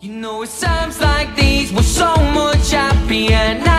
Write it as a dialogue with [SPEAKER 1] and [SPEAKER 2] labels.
[SPEAKER 1] You know it's times like these we're so much happier now.